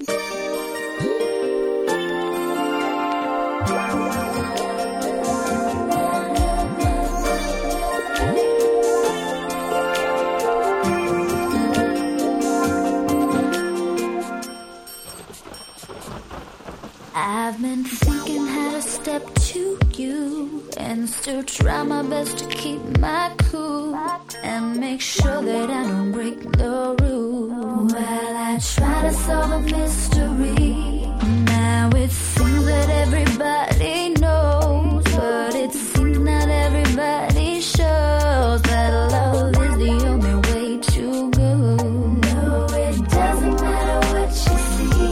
I've been thinking how to step to you and still try my best to keep my cool and make sure that I don't break the rules while I try to solve a mystery. Now it seems that everybody knows, but it seems not everybody shows that love is the only way to go. No, it doesn't matter what you see.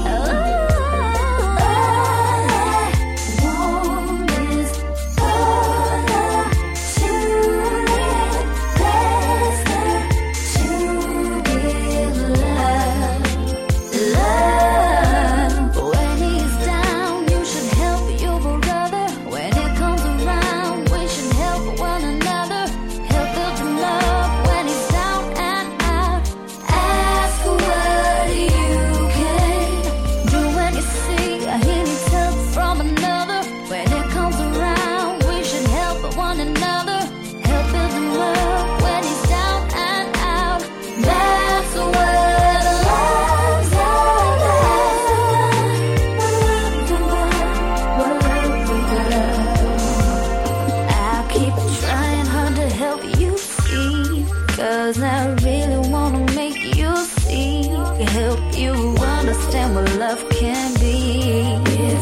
Cause I really wanna make you see, help you understand what love can be.